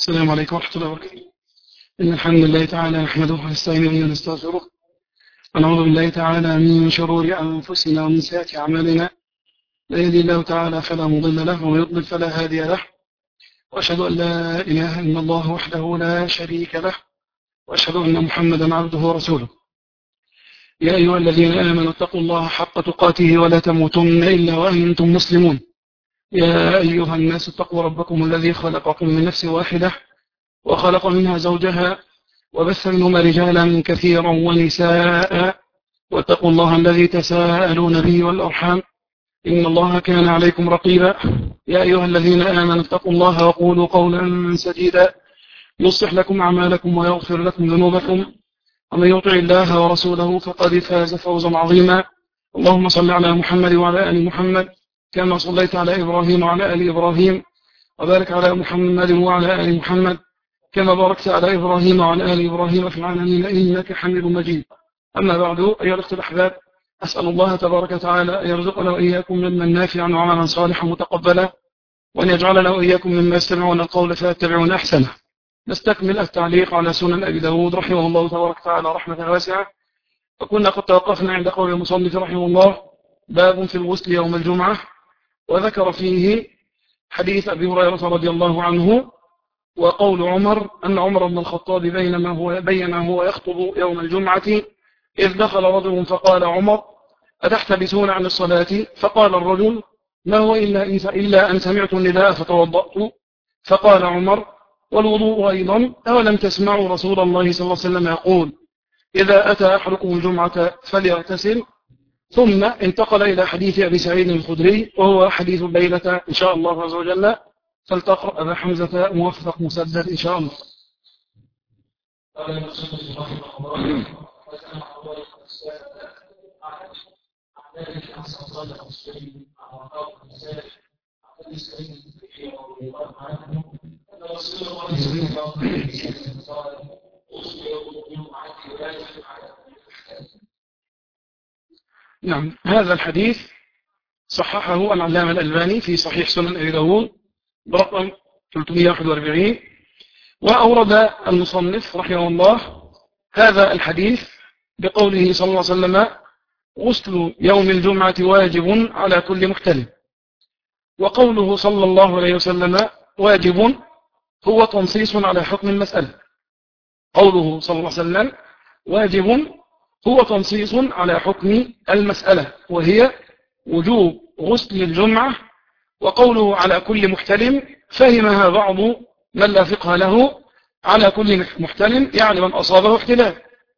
السلام عليكم ورحمة الله وبركاته. إن الحمد لله تعالى نحمده ونستعينه ونستغفره ونعوذ بالله تعالى من شرور أنفسنا ومن سيئات أعمالنا. لا يهدي الله تعالى فلا مضل له ومن يضلل فلا هادي له، وأشهد أن لا إله إلا الله وحده لا شريك له، وأشهد أن محمدا عبده ورسوله. يا أيها الذين آمنوا اتقوا الله حق تقاته ولا تموتن إلا وأنتم مسلمون. يا أيها الناس اتقوا ربكم الذي خلقكم من نفس واحدة وخلق منها زوجها وبث منهما رجالا كثيرا ونساء، واتقوا الله الذي تساءلون به والأرحام إن الله كان عليكم رقيبا. يا أيها الذين آمنوا اتقوا الله وقولوا قولا سديدا يصلح لكم أعمالكم ويغفر لكم ذنوبكم، ومن يطع الله ورسوله فقد فاز فوزا عظيما. اللهم صل على محمد وعلى آل محمد كما صليت على إبراهيم وعلى آل إبراهيم، وبارك على محمد وعلى آل محمد كما باركت على إبراهيم وعلى آل إبراهيم في العالمين إنك حميد مجيد. أما بعد، أيها الأخوة الأحباب، أسأل الله تبارك وتعالى أن يرزقنا وإياكم من نافعا وعملا صالحا متقبلا، وأن يجعلنا وإياكم مما يستمعون القول فيتبعون أحسنه. نستكمل التعليق على سنن أبي داود رحمه الله تبارك وتعالى رحمة واسعة، وكنا قد توقفنا عند قول المصنف رحمه الله: باب في الغسل يوم الجمعة، وذكر فيه حديث أبي هريرة رضي الله عنه وقول عمر أن عمر بن الخطاب بينما هو يخطب يوم الجمعة إذ دخل رجل فقال: عمر أتحتبسون عن الصلاة؟ فقال الرجل: ما هو إلا أن سمعت النداء فتوضأت. فقال عمر: والوضوء أيضا، أولم تسمعوا رسول الله صلى الله عليه وسلم يقول: إذا أتى أحدكم الجمعة فليغتسل؟ ثم انتقل إلى حديث أبي سعيد الخدري وهو حديث الليلة إن شاء الله عز وجل، فلتقرأ أبا حمزة موفق مسدد إن شاء الله. نعم، هذا الحديث صححه العلامة الألباني في صحيح سنن أبي داود برقم 341، وأورد المصنف رحمه الله هذا الحديث بقوله صلى الله عليه وسلم: غسل يوم الجمعة واجب على كل محتلم. وقوله صلى الله عليه وسلم واجب هو تنصيص على حكم المسألة. قوله صلى الله عليه وسلم واجب هو تنصيص على حكم المسألة، وهي وجوب غسل الجمعة. وقوله على كل محتلم فهمها بعض من لا فقه له، على كل محتلم يعني من أصابه احتلام،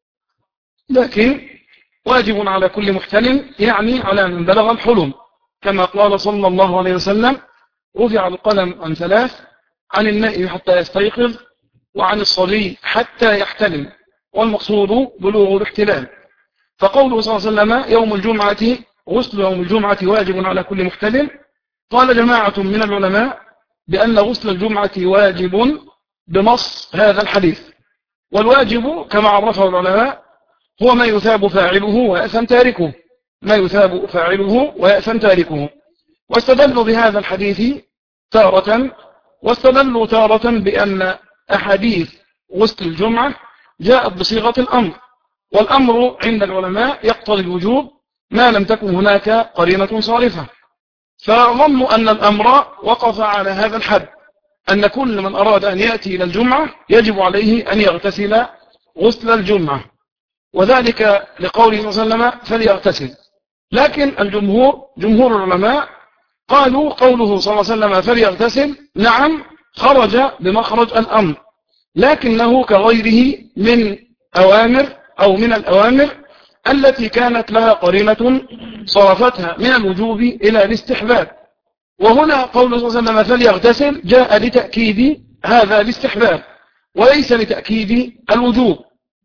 لكن واجب على كل محتلم يعني على من بلغ الحلم، كما قال صلى الله عليه وسلم: رفع القلم عن 3، عن النائم حتى يستيقظ، وعن الصبي حتى يحتلم، والمقصود بلوغ الاحتلام. فقوله صلى الله عليه وسلم يوم الجمعة غسل يوم الجمعة واجب على كل محتلم، قال جماعة من العلماء بأن غسل الجمعة واجب بنص هذا الحديث. والواجب كما عرفه العلماء هو ما يثاب فاعله ويأثم تاركه، ما يثاب فاعله ويأثم تاركه. واستدلوا بهذا الحديث تارة، واستدلوا تارة بأن أحاديث غسل الجمعة جاءت بصيغة الأمر، والأمر عند العلماء يقتضي الوجوب ما لم تكن هناك قرينة صارفة، فظنوا أن الأمر وقف على هذا الحد، أن كل من أراد أن يأتي إلى الجمعة يجب عليه أن يغتسل غسل الجمعة، وذلك لقوله صلى الله عليه وسلم فليغتسل. لكن جمهور العلماء قالوا قوله صلى الله عليه وسلم فليغتسل نعم خرج بمخرج الأمر، لكنه كغيره من أوامر أو من الأوامر التي كانت لها قرينة صرفتها من الوجوب إلى الاستحباب. وهنا قوله صلى الله عليه وسلم فليغتسل جاء لتأكيد هذا الاستحباب وليس لتأكيد الوجوب.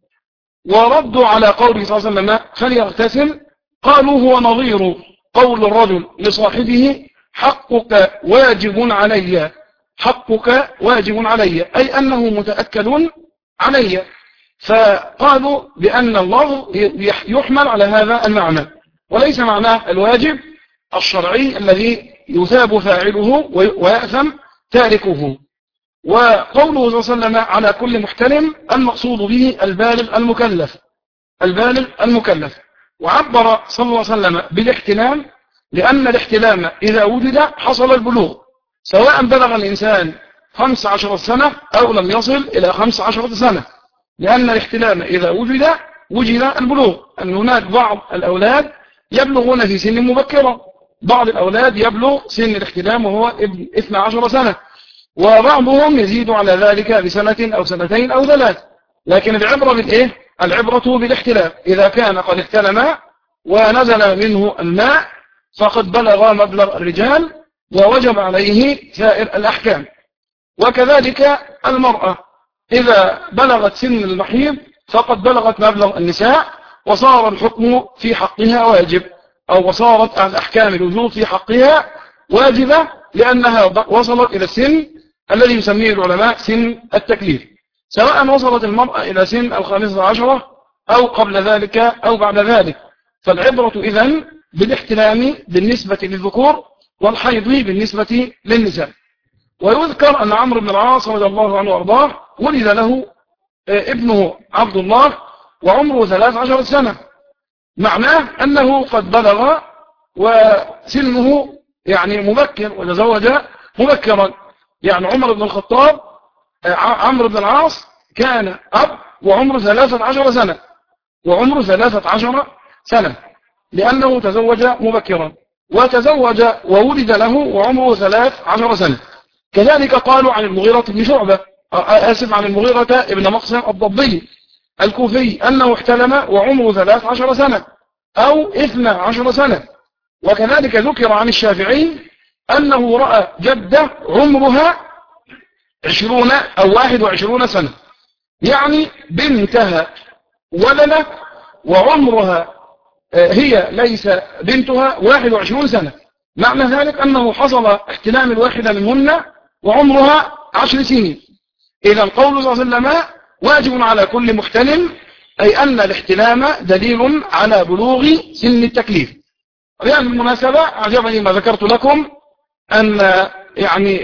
وردوا على قوله صلى الله عليه وسلم فليغتسل قالوا هو نظير قول الرجل لصاحبه حقك واجب علي، حقك واجب علي، أي أنه متأكد علي. فقالوا بأن الله يحمل على هذا المعنى، وليس معناه الواجب الشرعي الذي يثاب فاعله ويأثم تاركه. وقوله صلى الله عليه وسلم على كل محتلم المقصود به البالغ المكلف، البالغ المكلف. وعبر صلى الله عليه وسلم بالاحتلام لأن الاحتلام إذا وجد حصل البلوغ، سواء بلغ الإنسان 15 سنة أو لم يصل إلى 15 سنة، لأن الاحتلام إذا وجد البلوغ. أن هناك بعض الأولاد يبلغون في سن مبكرة، بعض الأولاد يبلغ سن الاحتلام وهو ابن 12 سنة، وبعضهم يزيد على ذلك بسنة أو سنتين أو 3. لكن العبرة بالإيه؟ العبرة بالاحتلام. إذا كان قد احتلم ونزل منه الماء فقد بلغ مبلغ الرجال ووجب عليه سائر الأحكام. وكذلك المرأة إذا بلغت سن المحيض فقد بلغت مبلغ النساء، وصار الحكم في حقها واجب، أو وصارت الأحكام الوجوب في حقها واجبة، لأنها وصلت إلى السن الذي يسميه العلماء سن التكليف، سواء وصلت المرأة إلى سن 15 أو قبل ذلك أو بعد ذلك. فالعبرة إذن بالاحتلام بالنسبة للذكور والحيض بالنسبة للنساء. ويذكر أن عمرو بن العاص رضي الله عنه وارضاه ولد له ابنه عبد الله وعمره 13 سنة، معناه أنه قد بلغ وسنه يعني مبكر وتزوج مبكرا. يعني عمر بن الخطاب عمرو بن العاص كان أب وعمره 13 سنة، وعمره 13 سنة لأنه تزوج مبكرا، وتزوج وولد له وعمره 13 سنة. كذلك قالوا عن المغيرة بن شعبة، عن المغيرة ابن مقسم الضبي الكوفي أنه احتلم وعمره 13 سنة أو 12 سنة. وكذلك ذكر عن الشافعي أنه رأى جدة عمرها 20 أو 21 سنة، يعني بنتها ولدت وعمرها هي ليس بنتها 21 سنة. معنى ذلك أنه حصل احتلام الواحدة منهن وعمرها 10 سنين. إذا القول صلى الله عليه وسلم واجب على كل محتلم، أي أن الاحتلام دليل على بلوغ سن التكليف. يعني بالمناسبة أعجبني ما ذكرت لكم أن يعني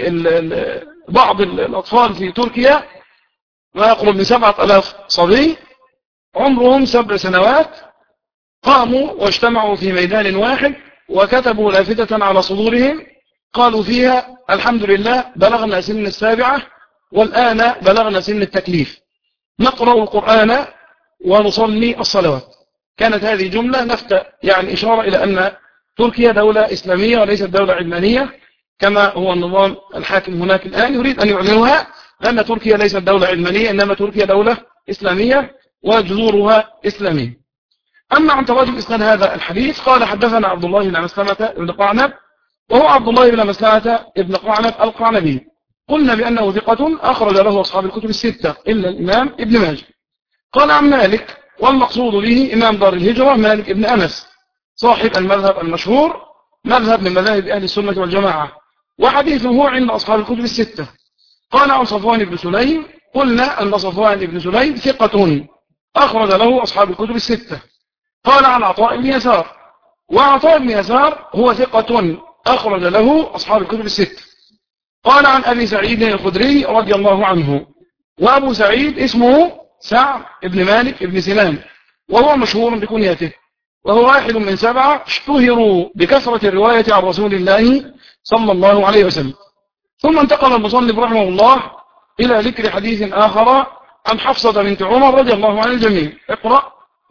بعض الأطفال في تركيا ما يقرب من 7000 صبي عمرهم 7 سنوات قاموا واجتمعوا في ميدان واحد وكتبوا لافتة على صدورهم قالوا فيها: الحمد لله بلغنا سن 7 والآن بلغنا سن التكليف، نقرأ القرآن ونصلي الصلوات. كانت هذه جملة نفتة، يعني إشارة إلى أن تركيا دولة إسلامية وليست دولة علمانية كما هو النظام الحاكم هناك الآن. يريد أن يعلنوها لأن تركيا ليست دولة علمانية، إنما تركيا دولة إسلامية وجذورها إسلامية. أما عن تراجم إسناد هذا الحديث قال: حدثنا عبد الله بن مسلمة بن قعنب، وهو عبد الله بن مسلمة بن قعنب القعنبي، قلنا بأنه ثقة أخرج له أصحاب الكتب الستة إلا الإمام ابن ماجه. قال عن مالك، والمقصود به إمام دار الهجرة مالك ابن أنس صاحب المذهب المشهور، مذهب من مذاهب أهل السنة والجماعة، وحديثه عند أصحاب الكتب الستة. قال عن صفوان بن سليم، قلنا أن صفوان بن سليم ثقة أخرج له أصحاب الكتب الستة. قال عن عطاء بن يسار، وعطاء بن يسار هو ثقة أخرج له أصحاب الكتب الستة. قال عن أبي سعيد الخدري رضي الله عنه، وأبو سعيد اسمه سعد بن مالك بن سنان، وهو مشهور بكنيته، وهو واحد من 7 اشتهروا بكثرة الرواية عن رسول الله صلى الله عليه وسلم. ثم انتقل المصنف رحمه الله إلى ذكر حديث آخر عن حفصة بنت عمر رضي الله عن الجميع. اقرأ.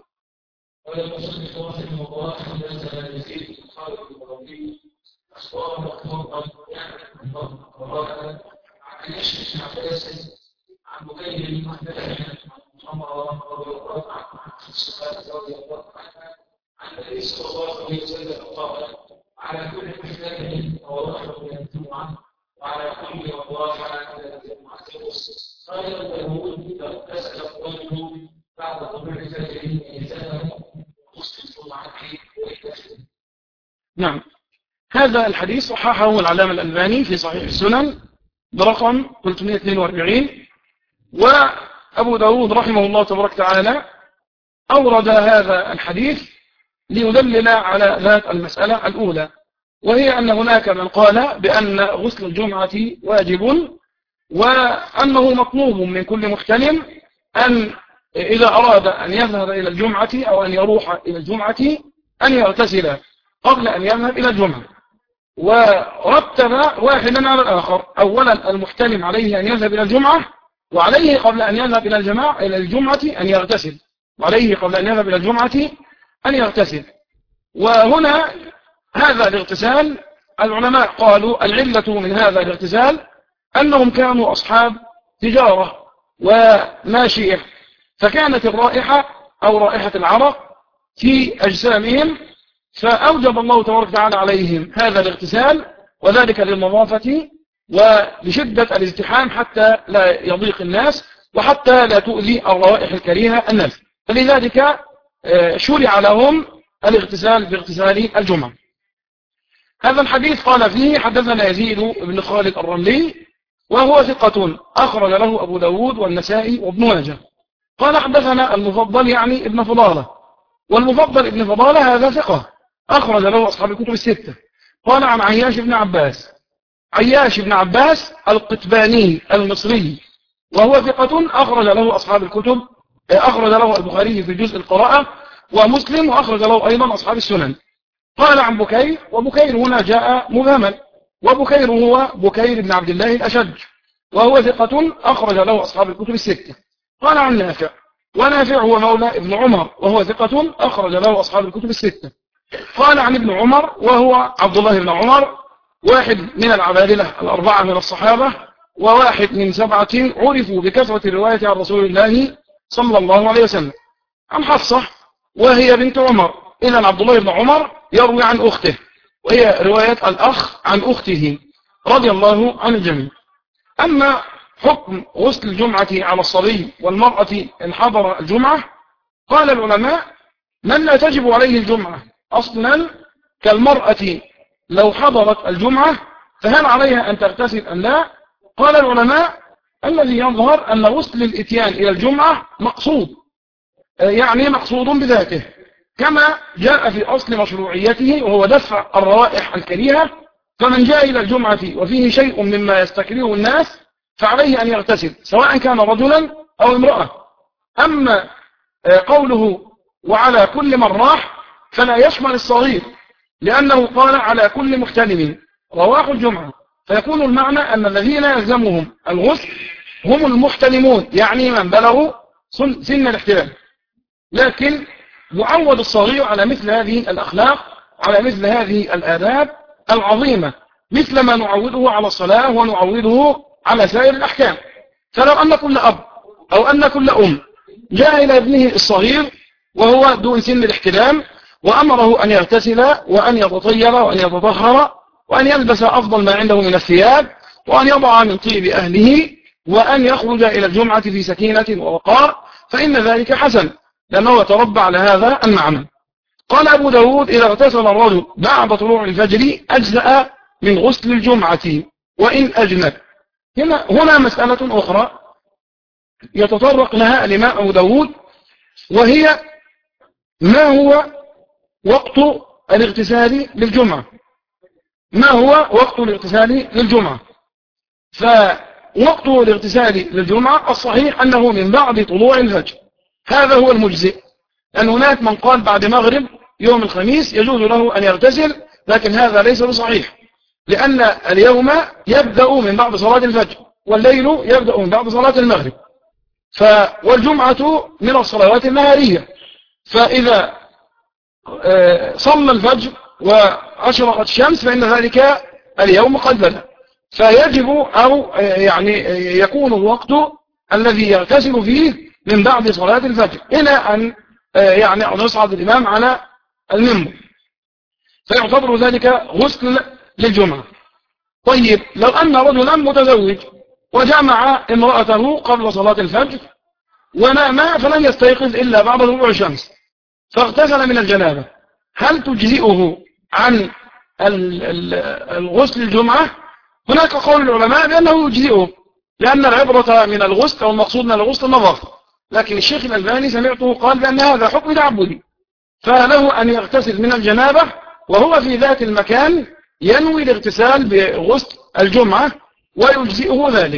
قال المصنف رحمه الله: حدثنا يزيد بن خالد الرضي أخبرنا مطلقا عن يشرك بن عباس عن مكيل بن عمر رضي الله عنه عن الصحابة رضي الله عنها عن النبي صلى الله عليه وسلم قال: على كل محتاج وواحد من الجمعة وعلى كل وواحد من الجمعة قال داوود: لو أسأل الرجل بعد طلوع الفجر إنسانه وغسل الجمعة وإجازته. نعم، هذا الحديث صححه العلامة الألباني في صحيح السنن برقم 342، وأبو داود رحمه الله تبارك وتعالى أورد هذا الحديث ليدلل على ذات المسألة الأولى، وهي أن هناك من قال بأن غسل الجمعة واجب وأنه مطلوب من كل محتلم أن إذا أراد أن يذهب إلى الجمعة أو أن يروح إلى الجمعة أن يغتسل قبل أن يذهب إلى الجمعة. ورتب واحدا على الآخر، أولا المحتلم عليه أن يذهب إلى الجمعة، وعليه قبل أن يذهب إلى الجمعة أن يغتسل، وعليه قبل أن يذهب إلى الجمعة أن يغتسل. وهنا هذا الاغتسال العلماء قالوا العلة من هذا الاغتسال أنهم كانوا أصحاب تجارة وماشية، فكانت الرائحة أو رائحة العرق في أجسامهم، فأوجب الله تبارك وتعالى عليهم هذا الاغتسال، وذلك للنظافة ولشدة الازدحام حتى لا يضيق الناس وحتى لا تؤذي الروائح الكريهة الناس، فلذلك شرع لهم الاغتسال باغتسال الجمعة. هذا الحديث قال فيه حدثنا يزيد بن خالد الرملي وهو ثقة أخرج له أبو داود والنسائي وابن ماجه. قال حدثنا المفضل يعني ابن فضالة، والمفضل ابن فضالة هذا ثقة أخرج له أصحاب الكتب الستة. قال عن عياش بن عباس، عياش بن عباس القتباني المصري وهو ثقة أخرج له أصحاب الكتب، أخرج له البخاري في جزء القراءة ومسلم، وأخرج له أيضا أصحاب السنن. قال عن بكير، وبكير هنا جاء مبهما، وبكير هو بكير بن عبد الله الأشج وهو ثقة أخرج له أصحاب الكتب الستة. قال عن نافع، ونافع هو مولى ابن عمر وهو ثقة أخرج له أصحاب الكتب الستة. قال عن ابن عمر وهو عبد الله بن عمر، واحد من العبادلة الأربعة من الصحابة، وواحد من 7 عرفوا بكثرة الرواية عن رسول الله صلى الله عليه وسلم. عن حفصة وهي بنت عمر، إذن عبد الله بن عمر يروي عن أخته، وهي رواية الأخ عن أخته رضي الله عن الجميع. أما حكم غسل الجمعة على الصبي والمرأة إن حضر الجمعة، قال العلماء من لا تجب عليه الجمعة أصلا كالمرأة لو حضرت الجمعة فهل عليها أن تغتسل أم لا؟ قال العلماء الذي يظهر أن غسل الإتيان إلى الجمعة مقصود، يعني مقصود بذاته، كما جاء في أصل مشروعيته وهو دفع الروائح الكريهة. فمن جاء إلى الجمعة وفيه شيء مما يستكرهه الناس فعليه أن يغتسل سواء كان رجلا أو امرأة. أما قوله وعلى كل من راح فلا يشمل الصغير، لأنه قال على كل محتلم رواح الجمعة، فيكون المعنى أن الذين يلزمهم الغسل هم المحتلمون، يعني من بلغوا سن الاحتلام. لكن يعود الصغير على مثل هذه الأخلاق، على مثل هذه الآداب العظيمة، مثل ما نعوده على الصلاة ونعوده على سائر الأحكام. فلو أن كل أب أو أن كل أم جاء إلى ابنه الصغير وهو دون سن الاحتلام وأمره أن يغتسل وأن يتطيب وأن يتطهر وأن يلبس أفضل ما عنده من الثياب وأن يضع من طيب أهله وأن يخرج إلى الجمعة في سكينة ووقار، فإن ذلك حسن لأنه يتربى على هذا المعنى. قال أبو داود إذا اغتسل الرجل بعد طلوع الفجر أجزأ من غسل الجمعة وإن أجنب. هنا مسألة أخرى يتطرق لها الإمام أبو داود، وهي ما هو وقت الاغتسال للجمعة. ما هو وقت الاغتسال للجمعة؟ فوقت الاغتسال للجمعة الصحيح أنه من بعد طلوع الفجر، هذا هو المجزئ، لأن هناك من قال بعد مغرب يوم الخميس يجوز له أن يغتسل، لكن هذا ليس بصحيح، لأن اليوم يبدأ من بعد صلاة الفجر والليل يبدأ من بعد صلاة المغرب، والجمعة من الصلوات النهارية، فإذا صلى الفجر وأشرقت الشمس فإن ذلك اليوم قد بدأ، فيجب أو يعني يكون الوقت الذي يغتسل فيه من بعد صلاة الفجر إلى أن يعني يصعد الإمام على المنبر، فيعتبر ذلك غسل للجمعة. طيب لو أن رجلا متزوج وجمع امرأته قبل صلاة الفجر ونام فلم يستيقظ إلا بعد طلوع الشمس فاغتسل من الجنابة، هل تجزئه عن الغسل الجمعة؟ هناك قول العلماء بأنه يجزئه، لأن العبرة من الغسل أو المقصود من الغسل النظافة، لكن الشيخ الألباني سمعته قال بأن هذا حكم تعبدي، فله أن يغتسل من الجنابة وهو في ذات المكان ينوي الاغتسال بغسل الجمعة ويجزئه ذلك.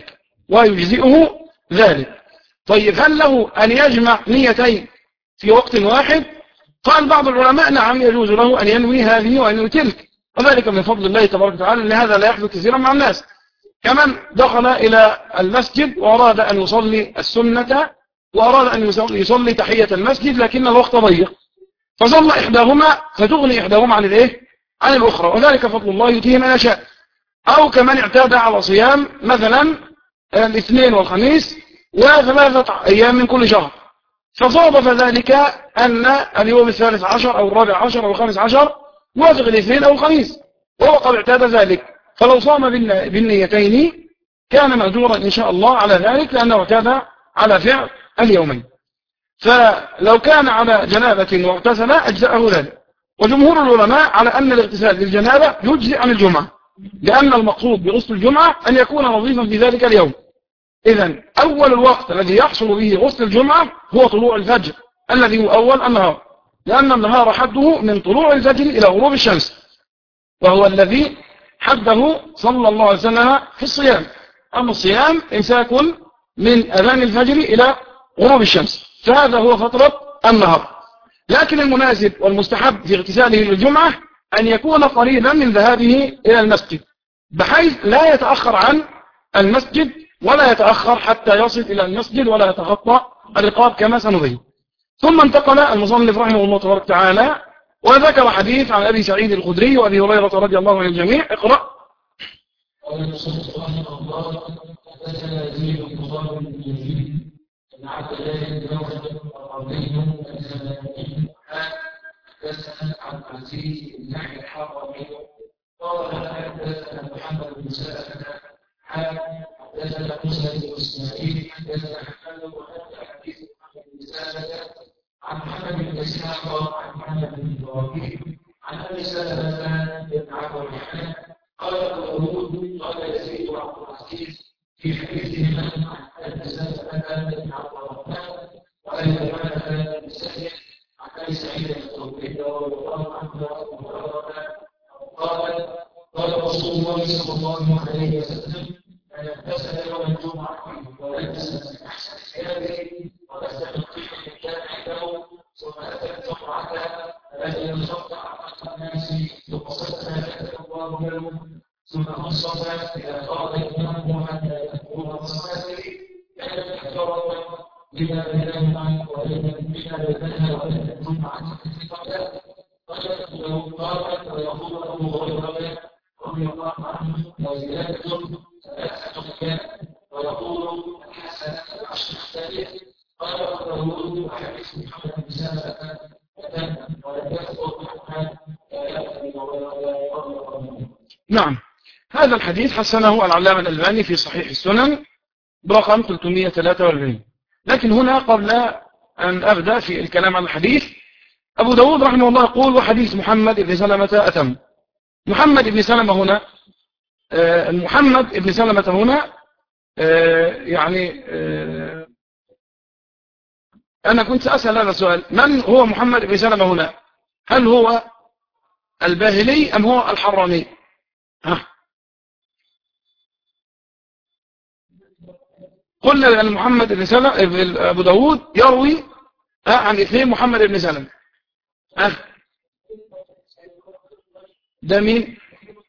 ويجزئه ذلك. طيب هل له أن يجمع نيتين في وقت واحد؟ قال بعض العلماء نعم يجوز له أن ينوي هذه وينوي تلك، وذلك من فضل الله تبارك وتعالى، لهذا لا يحدث كثيرا مع الناس. كمن دخل إلى المسجد وأراد أن يصلي السنة وأراد أن يصلي تحية المسجد لكن الوقت ضيق، فصلى إحداهما فتغني إحداهما عن الإيه؟ عن الأخرى، وذلك فضل الله يؤتيه من يشاء. أو كمن اعتاد على صيام مثلا الاثنين والخميس وثلاثة أيام من كل شهر، فصادف ذلك أن اليوم الثالث عشر أو الرابع عشر أو الخامس عشر وافق الاثنين أو الخميس، وهو قد اعتاد ذلك، فلو صام بالنيتين كان مأجورا إن شاء الله على ذلك، لأنه اعتاد على فعل اليومين. فلو كان على جنابة واغتسل أجزأه ذلك. وجمهور العلماء على أن الاغتسال للجنابة يجزئ عن الجمعة، لأن المقصود بغسل الجمعة أن يكون نظيفا في ذلك اليوم. إذن أول الوقت الذي يحصل به غسل الجمعة هو طلوع الفجر الذي هو أول النهار، لأن النهار حده من طلوع الفجر إلى غروب الشمس، وهو الذي حده صلى الله عليه وسلم في الصيام. أما الصيام إمساك من أذان الفجر إلى غروب الشمس، فهذا هو فترة النهار. لكن المناسب والمستحب في اغتساله للجمعة أن يكون قريبا من ذهابه إلى المسجد، بحيث لا يتأخر عن المسجد ولا يتأخر حتى يصل إلى المسجد ولا يتخطى الرقاب كما سنبين. ثم انتقل المصنف رحمه الله تبارك وتعالى وذكر حديث عن أبي سعيد الخدري وأبي هريرة رضي الله عن الجميع. اقرأ. قال المصنف رحمه الله: حدثنا يزيد بن مصعب بن يزيد بن عبد الله بن نوفل وقاضيهم الزماني حدثنا عن عزيز بن يحيى الحرمي قال حدثنا محمد بن سلمة حدثنا موسى بن اسماعيل حدثنا حماد وحدث حديث محمد بن سلمة عن محمد بن اسحاق عن محمد بن ابراهيم عن ابي سلمة بن عبد الرحمن قال ابو داود قال يزيد عبد العزيز في حديثه عن ابي سلمة بن عبد الرحمن وابي هريرة بن سهل عن ابي سعيد الخدري رضي الله عنه قال رسول الله صلى الله عليه وسلم: من اغتسل يوم الجمعة ولبس من احسن ثيابه وغسل الطيب من كان عنده ثم اتى الجمعة التي يصدع عن الناس ثم صلى كتب الله له ثم انصت اذا قال الامام حتى يكون الصلاه كان يحترم لما بينهما ولما بينها وبين الجمعة التي قبلها. قال ويقول ابو هريره رضي الله عنه: وزياده ثلاثه ويقول الحسن عشر ثالث. قال ابو وحديث محمد بن سلمة ولم يذكر محمد نعم، هذا الحديث حسنه العلامة الألباني في صحيح السنن برقم 343. لكن هنا قبل أن أبدأ في الكلام عن الحديث، أبو داود رحمه الله يقول: وحديث محمد بن سلمة أتم. محمد بن سلمة هنا محمد بن سلمة هنا أنا كنت سأسأل هذا السؤال: من هو محمد بن سلمة هنا؟ هل هو الباهلي أم هو الحراني؟ قلنا أن محمد بن سلمة أبو داود يروي عن اثنين محمد بن سلمة. ده مين؟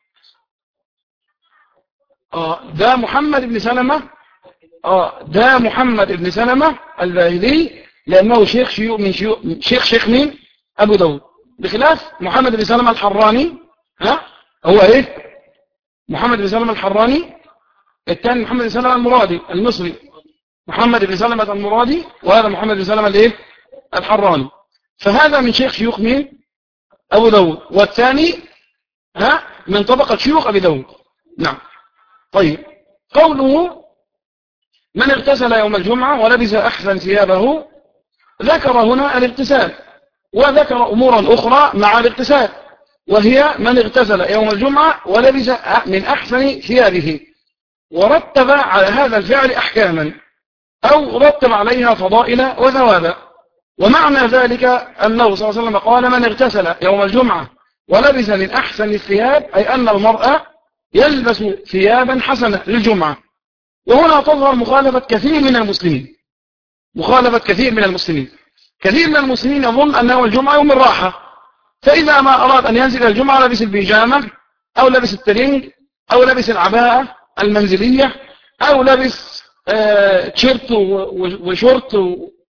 ده محمد بن سلمة. ده محمد بن سلمة الباهلي، لأنه شيخ مين؟ أبو داود، بخلاف محمد بن سلمة الحراني. هو إيه؟ محمد بن سلمة الحراني الثاني محمد بن سلمة المرادي المصري، محمد بن سلمة المرادي، وهذا محمد بن سلمة الايه؟ الحراني. فهذا من شيوخ مين؟ أبو داود، والثاني من طبقة شيوخ أبي داود. نعم. طيب، قوله من اغتسل يوم الجمعة ولبس أحسن ثيابه، ذكر هنا الاغتسال، وذكر أمورا أخرى مع الاغتسال، وهي من اغتسل يوم الجمعة ولبس من أحسن ثيابه، ورتب على هذا الفعل أحكاما أو رتب عليها فضائل وثوابا. ومعنى ذلك أنه صلى الله عليه وسلم قال: من اغتسل يوم الجمعة ولبس من أحسن الثياب، أي أن المرأة يلبس ثيابا حسنة للجمعة، وهنا تظهر مخالفة كثير من المسلمين. مخالفة كثير من المسلمين. كثير من المسلمين يظن أنه الجمعة يوم الراحة، فإذا ما أراد أن ينزل الجمعة لبس البيجامة أو لبس الترنج أو لبس العباءة المنزلية أو لبس تيشيرت وشورت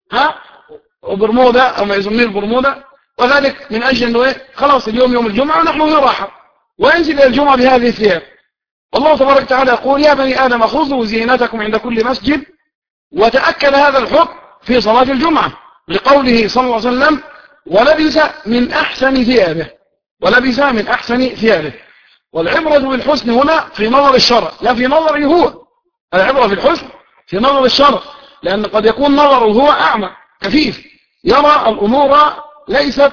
وبرمودا أو ما يسميه البرمودا، وذلك من أجل أنه خلاص اليوم يوم الجمعة ونحن في راحة، وينزل الجمعة بهذه الثياب. والله تبارك وتعالى يقول: يا بني آدم خذوا زينتكم عند كل مسجد. وتأكد هذا الحكم في صلاة الجمعة لقوله صلى الله عليه وسلم: ولبس من أحسن ثيابه. ولبس من أحسن ثيابه. والعبرة بالحسن هنا في نظر الشرع لا في نظره هو. العبرة بالحسن في نظر الشرع، لأن قد يكون نظره هو أعمى كفيف يرى الأمور ليست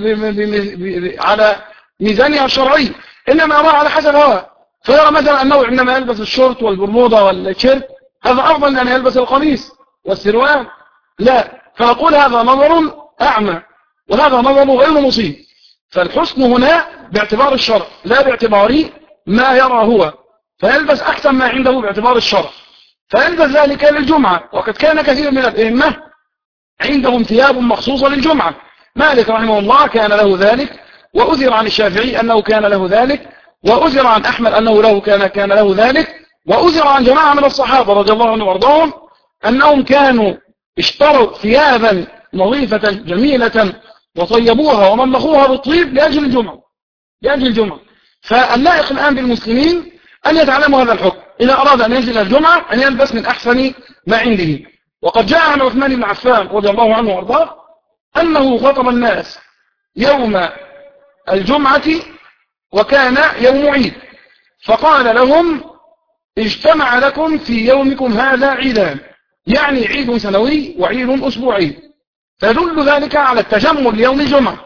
على ميزانها الشرعي، إنما يرى على حسب هواه، فيرى مثلا أنه عندما يلبس الشورت والبرمودا والتيشيرت هذا أفضل من أن يلبس القميص والسروال. لا، فنقول هذا نظر أعمى وهذا نظر غير مصيب. فالحسن هنا باعتبار الشرع لا باعتبار ما يرى هو، فيلبس أحسن ما عنده باعتبار الشرع، فيلبس ذلك للجمعة. وقد كان كثير من الأئمة عندهم ثياب مخصوصة للجمعة. مالك رحمه الله كان له ذلك، وأذر عن الشافعي أنه كان له ذلك، وأذر عن أحمد أنه كان له ذلك، وأذر عن جماعة من الصحابة رضي الله عنهم وارضاهم أنهم كانوا اشتروا ثيابا نظيفة جميلة وطيبوها ومنخوها بالطيب لأجل الجمعة. فاللائق الآن بالمسلمين أن يتعلموا هذا الحكم، إذا أراد أن ينزل الجمعة أن يلبس من أحسن ما عنده. وقد جاء عن عثمان بن عفان رضي الله عنه وارضاه أنه خطب الناس يوم الجمعة وكان يوم عيد، فقال لهم: اجتمع لكم في يومكم هذا عيدان، يعني عيد سنوي وعيد أسبوعي، فيدل ذلك على التجمل ليوم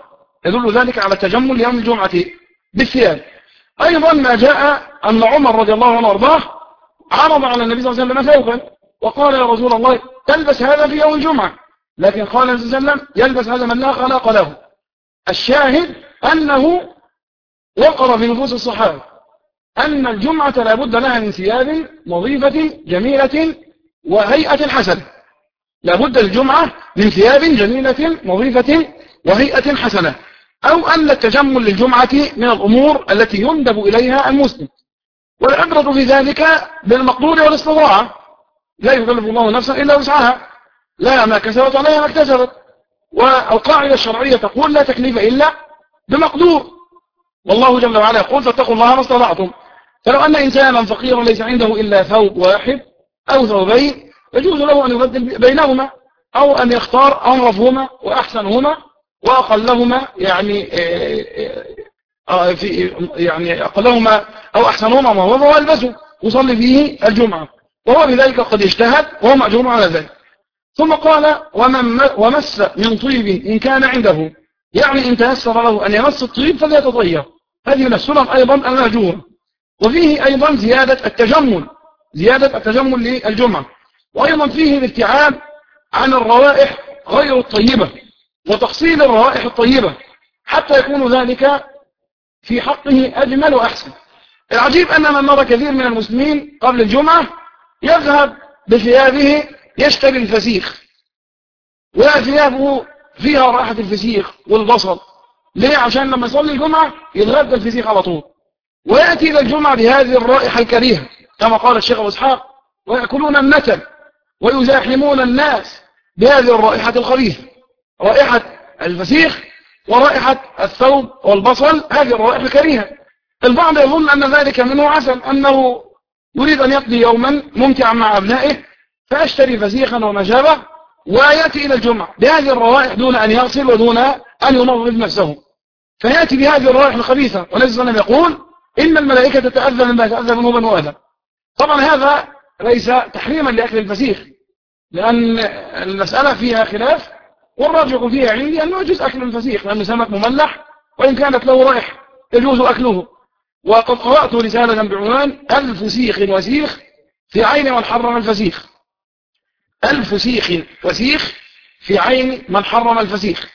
الجمعة بالثياب. أيضا ما جاء أن عمر رضي الله عنه وارضاه عرض على النبي صلى الله عليه وسلم ثوبا وقال: يا رسول الله تلبس هذا في يوم الجمعة، لكن قال النبي صلى الله عليه وسلم: يلبس هذا من لا خلاق له. الشاهد أنه وقر في نفوس الصحابة أن الجمعة لا بد لها من ثياب نظيفة جميلة وهيئة حسنة. لا بد الجمعة من ثياب جميلة نظيفة وهيئة حسنة، أو أن التجمل للجمعة من الأمور التي يندب إليها المسلم. والعبرة في ذلك بالمقدور والاستطاعة، لا يكلف الله نفسا إلا وسعها، لا ما كسبت عليها ما اكتسبت. والقاعدة الشرعية تقول: لا تكليف إلا بمقدور، والله جل وعلا يقول: فاتقوا الله ما استطعتم. فلو أن إنسانا فقيرا ليس عنده إلا ثوب واحد أو ثوبين يجوز له أن يبدل بينهما، أو أن يختار أنظفهما وأحسنهما وأقلهما، يعني أقلهما أو أحسنهما ما هو ويلبسه يصلي فيه الجمعة، وهو بذلك قد اجتهد وهو مأجور على ذلك. ثم قال: ومس من طيب إن كان عنده، يعني إن تيسر له أن يمس الطيب فليتطيب. هذه من السنن أيضا المهجورة. وفيه أيضا زيادة التجمل للجمعة، وأيضا فيه الابتعاد عن الروائح غير الطيبة وتحصيل الروائح الطيبة حتى يكون ذلك في حقه أجمل وأحسن. العجيب أننا نرى كثير من المسلمين قبل الجمعة يذهب بثيابه يشتري الفسيخ، وثيابه فيها رائحة الفسيخ والبصل. ليه؟ عشان لما يصلي الجمعة يتغدى الفسيخ على طول، ويأتي إلى الجمعة بهذه الرائحة الكريهة كما قال الشيخ أبو إسحاق: ويأكلون النتن ويزاحمون الناس بهذه الرائحة الخبيثة، رائحة الفسيخ ورائحة الثوب والبصل، هذه الرائحة الكريهة. البعض يظن أن ذلك منه عسل، أنه يريد أن يقضي يوما ممتعا مع أبنائه فيشتري فسيخا وما شابه ويأتي إلى الجمعة بهذه الروائح دون أن يغسل ودون أن ينظف نفسه، فيأتي بهذه الروائح الخبيثة. والنبي صلى الله عليه وسلم يقول: إن الملائكة تتأذى مما يتأذى منه بنو آدم. طبعا هذا ليس تحريما لأكل الفسيخ، لأن المسألة فيها خلاف، والراجح فيها عندي أنه يجوز أكل الفسيخ لأنه سمك مملح وإن كانت له رائحة يجوز أكله. وقد قرأت رسالة بعنوان: الفسيخ وسيخ في عين من حرم الفسيخ. الفسيخ وسيخ في عين من حرم الفسيخ.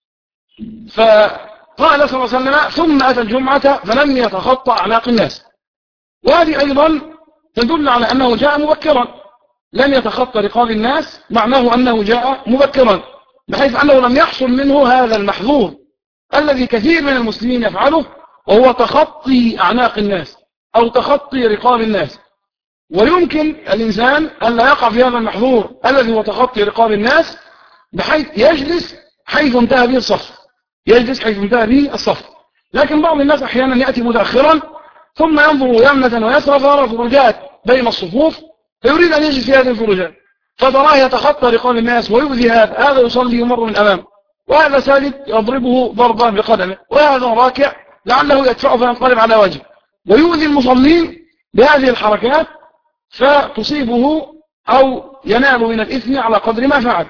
فقال صلى الله عليه وسلم: ثم أتى الجمعة فلم يتخطى أعناق الناس. وهذه أيضا تدل على أنه جاء مبكرا، لم يتخطى رقاب الناس، معناه أنه جاء مبكرا، بحيث أنه لم يحصل منه هذا المحظور الذي كثير من المسلمين يفعله، وهو تخطي أعناق الناس أو تخطي رقاب الناس. ويمكن الإنسان أن لا يقع في هذا المحظور الذي هو تخطي رقاب الناس، بحيث يجلس حيث انتهى به الصف، يجلس حيث انتهى به الصف. لكن بعض الناس أحيانا يأتي متأخرا ثم ينظر يمنة ويسرى فيرى فروجات بين الصفوف، فيريد أن يجلس في هذه الفروجات، فتراه يتخطى رقاب الناس ويؤذي هذا يصلي يمر من أمامه، وهذا ساجد يضربه ضربا بقدمه، وهذا راكع لعله يدفعه فينقلب على وجهه، ويؤذي المصلين بهذه الحركات فتصيبه أو ينال من الإثم على قدر ما فعل.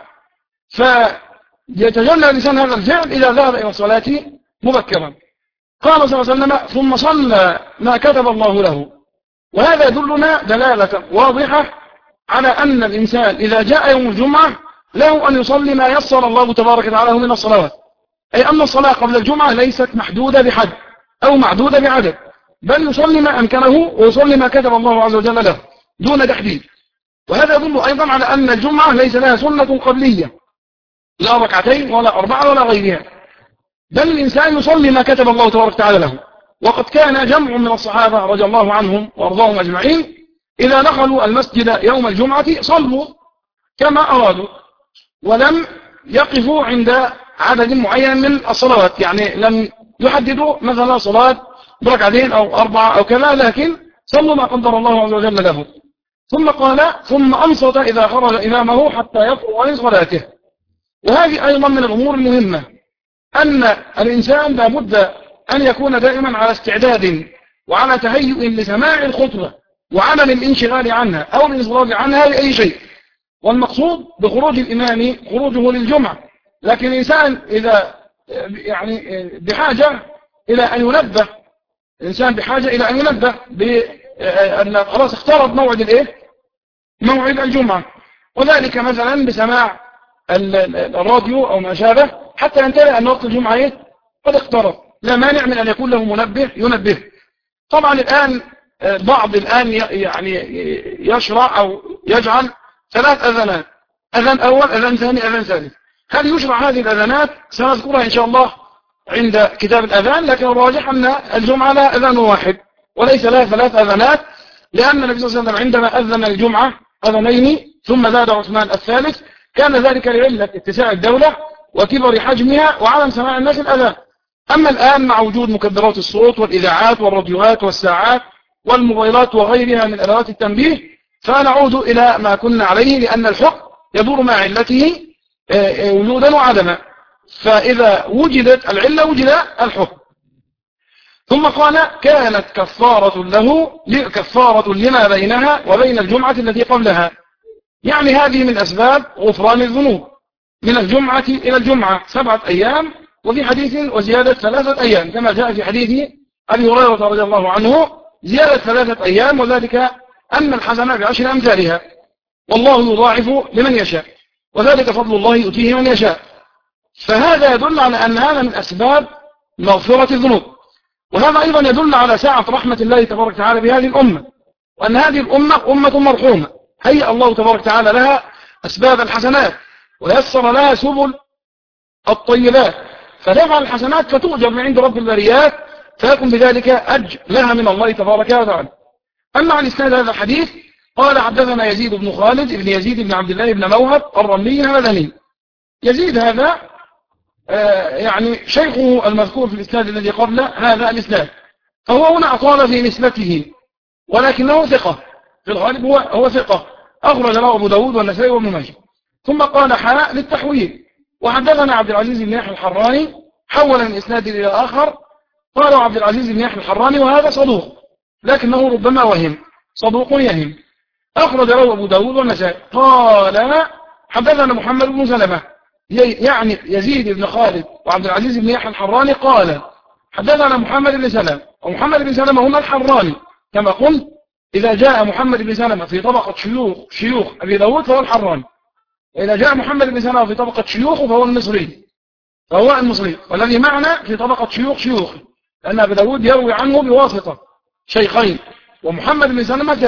فيتجنب الإنسان هذا الفعل إذا ذهب إلى الصلاة مبكرا. قال صلى الله عليه وسلم: ثم صلى ما كتب الله له. وهذا يدلنا دلالة واضحة على أن الإنسان إذا جاء يوم الجمعة له أن يصلي ما يسر الله تبارك وتعالى من الصلوات، أي أن الصلاة قبل الجمعة ليست محدودة بحد أو معدودة بعدد، بل يصلي ما أمكنه ويصلي ما كتب الله عز وجل له دون تحديد. وهذا يدل أيضا على أن الجمعة ليس لها سنة قبلية، لا ركعتين ولا أربعة ولا غيرها، بل الإنسان يصلي ما كتب الله تبارك وتعالى له. وقد كان جمع من الصحابة رضي الله عنهم وارضاهم أجمعين إذا دخلوا المسجد يوم الجمعة صلوا كما أرادوا، ولم يقفوا عند عدد معين من الصلوات، يعني لم يحددوا مثلا صلاة بركعتين أو أربعة أو كذا، لكن صلوا ما قدر الله عز وجل له. ثم قال: ثم أنصت إذا خرج إمامه حتى يفرغ من صلاته. وهذه أيضا من الأمور المهمة، أن الإنسان لابد أن يكون دائما على استعداد وعلى تهيؤ لسماع الخطبة وعدم الانشغال عنها أو الانصراف عنها لأي شيء. والمقصود بخروج الإمام خروجه للجمعة، لكن الإنسان إذا يعني بحاجة إلى أن ينبه، الإنسان بحاجة إلى أن ينبه بأن خلاص اقترب موعد موعد الجمعة، وذلك مثلا بسماع الراديو أو ما شابه حتى ينتهي أن وقت الجمعة قد اقترب، لا مانع من أن يكون له منبه ينبه. طبعا الآن بعض يعني يشرع أو يجعل 3 أذانات، أذان أول، أذان ثاني، أذان ثالث. هل يشرع هذه الأذانات؟ سنذكرها إن شاء الله عند كتاب الأذان، لكن الراجح أن الجمعة لا أذان واحد وليس لها 3 أذانات، لأن النبي صلى الله عليه وسلم عندما أذن الجمعة أذانين ثم زاد عثمان الثالث، كان ذلك لعلة اتساع الدولة وكبر حجمها وعدم سماع الناس الأذان. أما الآن مع وجود مكبرات الصوت والإذاعات والراديوهات والساعات والموبايلات وغيرها من أدوات التنبيه، فنعود إلى ما كنا عليه، لأن الحكم يدور مع علته وجودا وعدما، فإذا وجدت العلة وجد الحكم. ثم قال: كانت كفارة لما بينها وبين الجمعة التي قبلها، يعني هذه من أسباب غفران الذنوب من الجمعة إلى الجمعة 7 أيام، وفي حديث وزيادة 3 أيام كما جاء في حديث أبي هريرة رضي الله عنه زيادة 3 أيام، وذلك أن الحسنة ب10 أمثالها، والله يضاعف لمن يشاء، وذلك فضل الله يؤتيه من يشاء. فهذا يدل على أن هذا من أسباب مغفرة الذنوب، وهذا أيضا يدل على سعة رحمة الله تبارك وتعالى بهذه الأمة، وأن هذه الأمة أمة مرحومة هيأ الله تبارك وتعالى لها أسباب الحسنات ويسر لها سبل الطيبات، فتفعل الحسنات فتؤجر من عند رب البريات، فيكون بذلك أجر لها من الله تبارك وتعالى. أما عن إسناد هذا الحديث قال: حدثنا يزيد بن خالد بن يزيد بن عبد الله بن موهب الرملي المدني. يزيد هذا يعني شيخه المذكور في الإسناد الذي قبله هذا الإسناد، فهو هنا أطال في نسبته، ولكنه ثقة في الغالب، هو ثقة، أخرج له أبو داود والنسائي وابن ماجه. ثم قال: حاء للتحويل. وحدثنا عبد العزيز بن يحيى الحراني، حول من إسناد إلى آخر، قال عبد العزيز بن يحيى الحراني وهذا صدوق، لكنه ربما وهم، صدوق يهم، أخرج له أبو داود والنسائي. قال: حدثنا محمد بن سلمة، يعني يزيد بن خالد وعبد العزيز بن يحيى الحراني قال: حدثنا محمد بن سلمة، ومحمد بن سلمة هنا الحراني كما قلت، إذا جاء محمد بن سلمة في طبقة شيوخ أبي داود فهو الحراني، وإذا جاء محمد بن سلمة في طبقة شيوخه فهو المصري، والذي معنا في طبقة شيوخه، لأن أبي داود يروي عنه بواسطة شيخين، ومحمد بن سلمة ثقة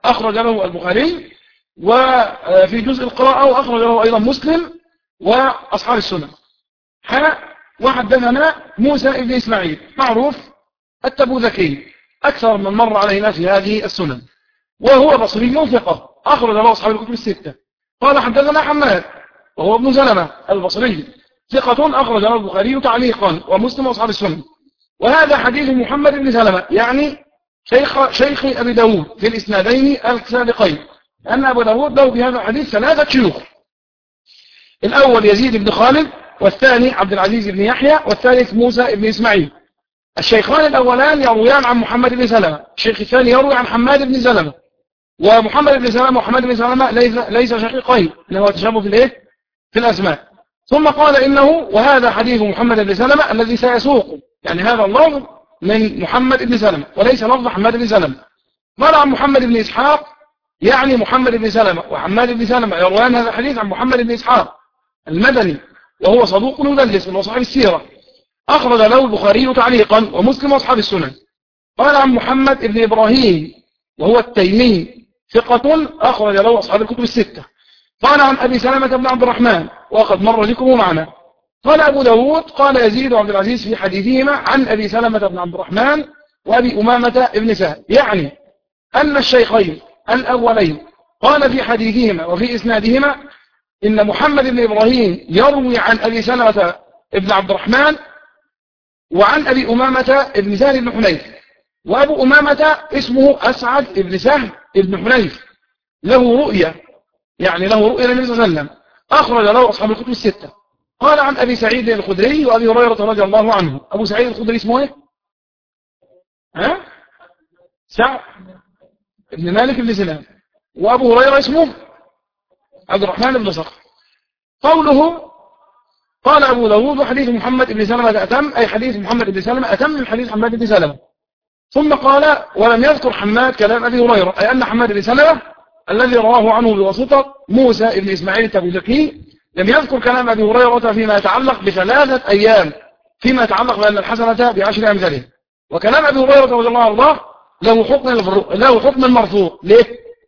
أخرج له البخاري، وفي جزء القراءة وأخرج له أيضا مسلم وأصحاب السنن. وحدثنا موسى ابن إسماعيل معروف التبوذكي، أكثر من مر علينا في هذه السنن، وهو بصري ثقة أخرج له أصحاب الكتب الستة. قال حدثنا حماد وهو ابن سلمة البصري ثقة أخرج له البخاري تعليقا ومسلم وأصحاب السنن. وهذا حديث محمد بن سلمة يعني شيخ أبي داود في الإسنادين السابقين، أن أبو داود له في هذا الحديث 3 شيوخ، الأول يزيد بن خالد، والثاني عبد العزيز بن يحيى، والثالث موسى بن إسماعيل. الشيخان الأولان يرويان عن محمد بن سلمة، الشيخ الثاني يروي عن حماد بن سلمة. ومحمد بن سلمة وحماد بن سلمة ليس شقيقين، إنه تشابه في الإيه؟ في الأسماء. ثم قال إنه وهذا حديث محمد بن سلمة الذي سيسوق، يعني هذا اللفظ من محمد بن سلمة وليس لفظ حماد بن سلمة. قال عن محمد بن إسحاق يعني محمد بن سلمة وحماد بن سلمة يروان هذا الحديث عن محمد بن إسحاق المدني، وهو صدوق مدلس من وصحاب السيرة، أخرج له البخاري تعليقا ومسلم وأصحاب السنن. قال عن محمد بن إبراهيم وهو التيمي ثقة أخرج له أصحاب الكتب الستة. قال عن أبي سلمة بن عبد الرحمن وقد مر ذكره معنا. قال أبو داود قال يزيد وعبد العزيز في حديثهما عن أبي سلمة بن عبد الرحمن وأبي أمامة بن سهل، يعني أن الشيخين الأولين قال في حديثهما وفي إسنادهما إن محمد بن إبراهيم يروي عن أبي سلمة بن عبد الرحمن وعن أبي أمامة بن سهل بن حنيف، وأبو أمامة اسمه أسعد بن سهل بن حنيف له رؤية، يعني له رؤية للنبي صلى الله عليه وسلم، أخرج له أصحاب الكتب الستة. قال عن أبي سعيد الخدري وأبي هريرة رضي الله عنه. أبو سعيد الخدري اسمه إيه؟ سعد بن مالك بن سنان، وأبو هريرة اسمه عبد الرحمن بن صخر. قوله قال أبو داود وحديث محمد بن سلمة أتم، أي حديث محمد بن سلمة أتم من حديث حماد بن سلمة. ثم قال ولم يذكر حماد كلام أبي هريرة، أي أن حماد بن سلمة الذي رواه عنه بواسطة موسى بن إسماعيل التبوذكي لم يذكر كلام أبي هريرة فيما يتعلق ب3 أيام، فيما يتعلق بأن الحسنة ب10 أمثالها. وكلام أبي هريرة رضي الله عنه له حكم المرفوع. ليه؟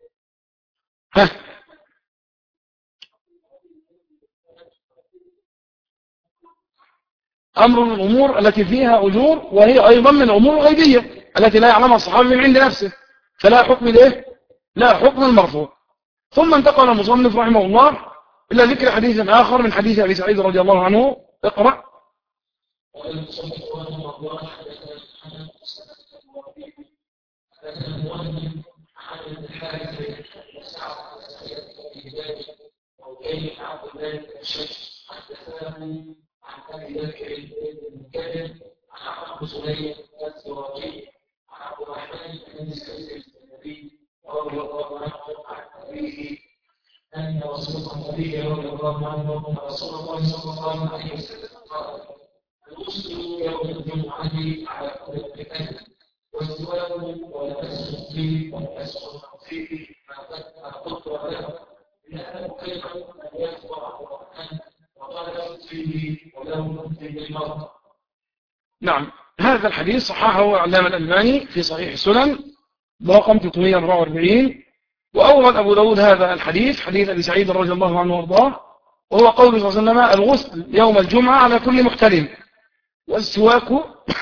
أمر من الأمور التي فيها أجور، وهي أيضا من الأمور الغيبية التي لا يعلمها الصحابي من عند نفسه، فلا حكم ليه؟ لا حكم المرفوع. ثم انتقل المصنف رحمه الله إلى ذكر حديث آخر من حديث أبي سعيد رضي الله عنه. اقرأ. عن أبي بكر بن كذب عن أبو سليم الزراجي عن عبد الرحمن بن سعيد النبي رضي الله عنه عن أبيه أن رسول النبي رضي الله عنه رسول الله صلى الله عليه وسلم قال: الغسل يوم الجمعة على كل مكان، والسواك ولبس الطيب ولبس الخفيف ما قدر له، لأنه أيضا أن يقرأ القرآن وقال فيه ولو في المرض. نعم، هذا الحديث صححه العلامة الألباني في صحيح السنن برقم 344. وأورد أبو داود هذا الحديث حديث أبي سعيد رضي الله عنه وارضاه، وهو قول صلى الله عليه وسلم: الغسل يوم الجمعة على كل محتلم، والسواك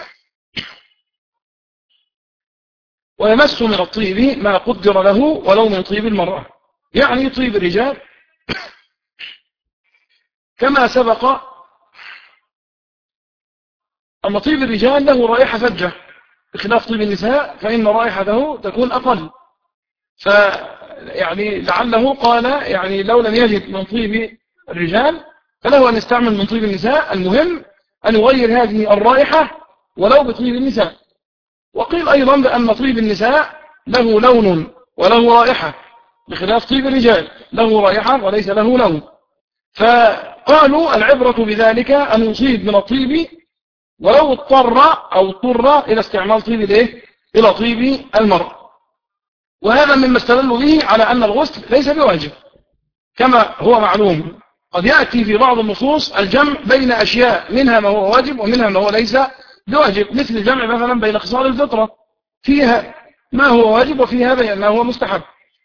ويمس من الطيب ما قدر له ولو من طيب المرأة، يعني طيب الرجال كما سبق أن طيب الرجال له رائحة فجة بخلاف طيب النساء، فإن رائحته تكون أقل. فيعني لعله قال يعني لو لم يجد من طيب الرجال فله أن يستعمل من طيب النساء، المهم أن يغير هذه الرائحة ولو بطيب النساء. وقيل أيضا بأن طيب النساء له لون وله رائحة بخلاف طيب الرجال له رائحة وليس له لون. فقالوا العبرة بذلك أن يصيب من الطيب ولو اضطر إلى استعمال طيب إلى طيب المرء. وهذا مما استدلوا به على أن الغسل ليس بواجب، كما هو معلوم قد يأتي في بعض النصوص الجمع بين أشياء منها ما هو واجب ومنها ما هو ليس بواجب، مثل الجمع مثلا بين خصال الفطرة، فيها ما هو واجب وفيها ما هو مستحب.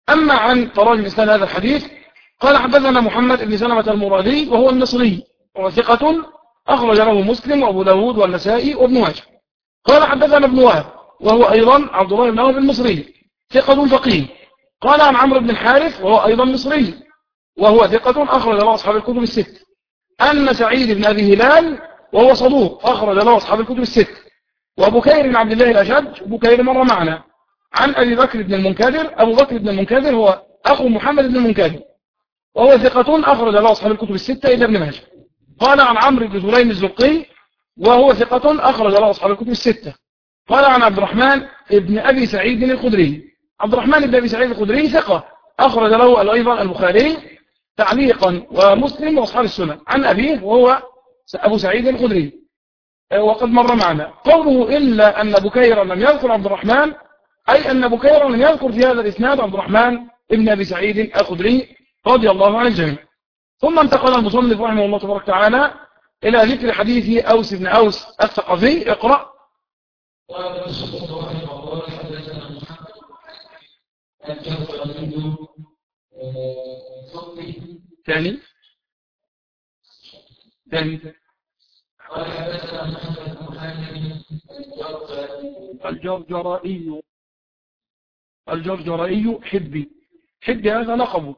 أما عن تراجم إسناد هذا الحديث قال حدثنا محمد بن سلمة المرادي وهو المصري وهو ثقة أخرج له مسلم وأبو داود والنسائي وابن ماجه. قال حدثنا ابن وهب وهو أيضا عبد الله بن وهب المصري ثقة فقيه. قال عن عمرو بن الحارث وهو أيضا مصري وهو ثقة أخرج له أصحاب الكتب الست. أن سعيد بن أبي هلال وهو صدوق أخرج له أصحاب الكتب الست. وبكير بن عبد الله الأشج بكير مر معنا. عن أبي بكر بن المنكدر أبو بكر بن المنكدر هو أخو محمد بن المنكدر وهو ثقة أخرج له أصحاب الكتب الستة إلا ابن ماجه. قال عن عمرو بن سليم الزقي وهو ثقة أخرج له أصحاب الكتب الستة. قال عن عبد الرحمن بن أبي سعيد الخدري عبد الرحمن بن أبي سعيد الخدري ثقة أخرج له أيضا البخاري تعليقا ومسلم وأصحاب السنن. عن أبيه وهو أبو سعيد الخدري وقد مر معنا. قوله إلا أن بكير لم يذكر عبد الرحمن أي أن بكير لم يذكر في هذا الإسناد عبد الرحمن ابن أبي سعيد الخدري رضي الله عن الجميع. ثم انتقل المصنف رحمه الله تبارك وتعالى إلى ذكر حديث أوس بن أوس الثقفي. اقرأ. قال المصنف رحمه الله حدثنا محمد ثاني قال حدثنا محمد بن محمد الجرجرائي حبي هذا لقبه.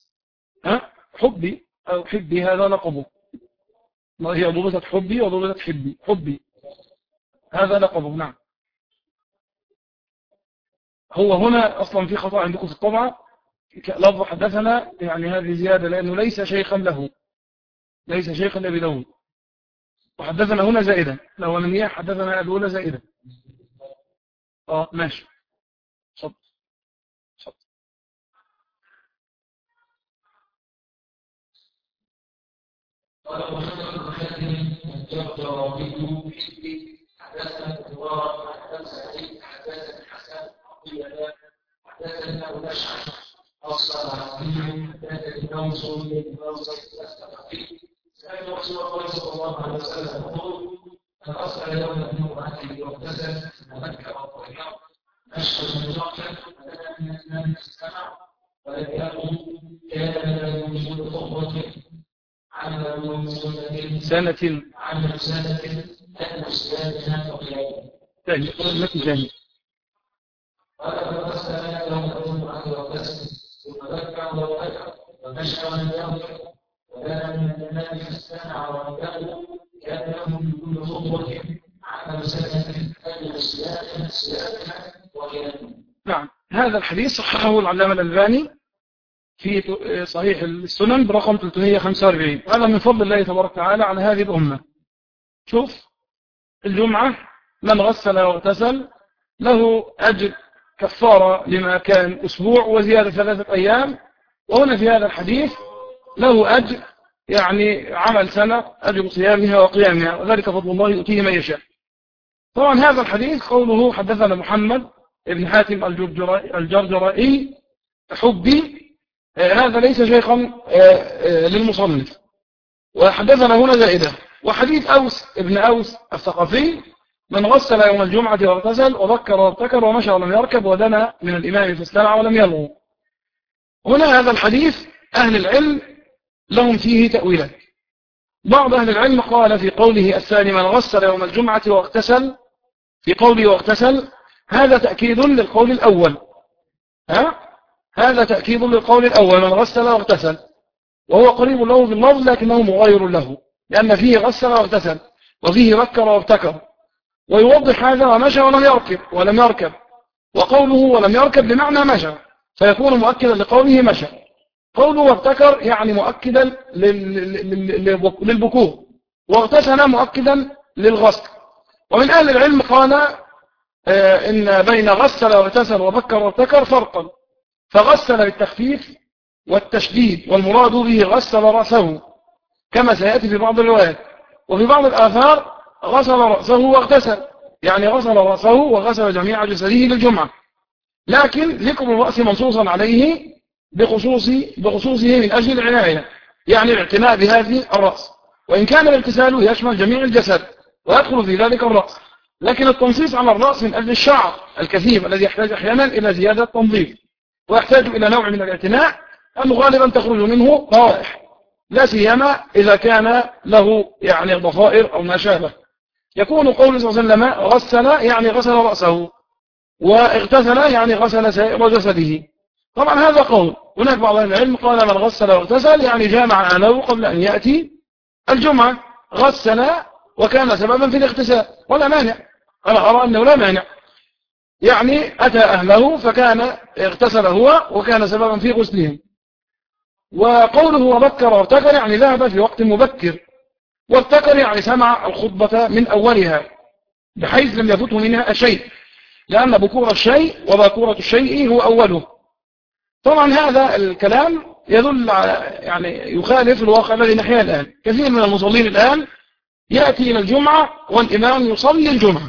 حبي أو حبي هذا لقبه. ما هي ضبطت حبي وضبطت حبي هذا لقبه. نعم. هو هنا أصلا في خطأ عندكم في الطبعة لفظ حدثنا يعني هذه زيادة لأنه ليس شيخا له ليس شيخا لأبي داود وحدثنا هنا زائدة لو من حدثنا الأولى زائدة. ماشي صد. قال محمد بن حاتم الجرجرائي حدثنا الله حدثنا حسن حدثنا أبو الأشعث الصالحي حدثنا منصور بن ناصر الثقفي سمعت رسول الله صلى الله عليه وسلم يقول من أصبح يوم الجمعة واغتسل تذكر الطهير أشهد من رقم فلا من السمع ولم يقم كان له وجود خطوة عمل سنة عمل سنة أن سنتها فقيام ثاني ثاني قال فغسل يوم الجمعة واغتسل ثم ذكر وذكر ومشى من يغفر وكان من الناس فاستمع وانتهى كان له من كل خطوة عمل سنة أن سنتها فقيام. نعم. هذا الحديث صححه العلامة الألباني في صحيح السنن برقم 345. هذا من فضل الله تبارك وتعالى على هذه الأمة. شوف الجمعة من غسل واغتسل له أجر كفارة لما كان أسبوع وزيادة 3 أيام. وهنا في هذا الحديث له أجر يعني عمل سنة أجر صيامها وقيامها وذلك فضل الله يؤتيه من يشاء. طبعا هذا الحديث قوله حدثنا محمد ابن حاتم الجرجرائي حبي هذا ليس شيخا للمصنف. وحدثنا هنا زائدة. وحديث أوس ابن أوس الثقفي من غسل يوم الجمعة واغتسل وذكر وابتكر ومشى ولم يركب ودنا من الإمام فاستمع ولم يلغو. هنا هذا الحديث أهل العلم لهم فيه تأويلات. بعض أهل العلم قال في قوله الثاني من غسل يوم الجمعة واغتسل في قوله واغتسل هذا تأكيد للقول الأول. هذا تأكيد للقول الأول من غسل واغتسل وهو قريب له في اللفظ لكنه مغاير له لأن فيه غسل واغتسل وفيه بكر وابتكر. ويوضح هذا ومشى ولم يركب وقوله ولم يركب بمعنى مشى فيكون مؤكدا لقوله مشى. قوله وابتكر يعني مؤكدا للبكور واغتسل مؤكدا للغسل. ومن أهل العلم قال إن بين غسل واغتسل وبكر وابتكر فرقا فغسل بالتخفيف والتشديد والمراد به غسل رأسه كما سيأتي في بعض الروايات. وفي بعض الآثار غسل رأسه واغتسل يعني غسل رأسه وغسل جميع جسده للجمعة. لكن ذكر الرأس منصوصا عليه بخصوصه من أجل العناية يعني الاعتناء بهذه الرأس وإن كان الاغتسال يشمل جميع الجسد ويدخل في ذلك الرأس لكن التنصيص على الرأس من أجل الشعر الكثيف الذي يحتاج أحيانا إلى زيادة تنظيف ويحتاج إلى نوع من الاعتناء أنه غالبا تخرج منه روائح، لا سيما إذا كان له يعني ضفائر أو ما شابه. يكون قول صلى الله عليه وسلم غسل يعني غسل رأسه، واغتسل يعني غسل سائر جسده. طبعا هذا قول. هناك بعض العلم قال من غسل واغتسل يعني جامع أهله قبل أن يأتي الجمعة، غسل وكان سببا في الاغتسال ولا مانع، أنا أرى أنه لا مانع، يعني أتى أهله فكان اغتسل هو وكان سببا في غسلهم. وقوله وبكر وابتكر يعني ذهب في وقت مبكر، وابتكر يعني سمع الخطبة من أولها بحيث لم يفته منها شيء، لأن بكور الشيء وباكورة الشيء هو أوله. طبعا هذا الكلام يدل على يعني يخالف الواقع الذي نحياه الآن. كثير من المصلين الآن يأتي إلى الجمعة والإمام يصلي الجمعة